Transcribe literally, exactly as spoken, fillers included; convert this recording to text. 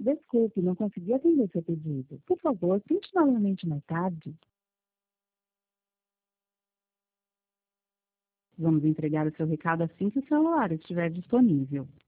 Desculpe, não consegui atender seu pedido. Por favor, tente novamente mais tarde. Vamos entregar o seu recado assim que o celular estiver disponível.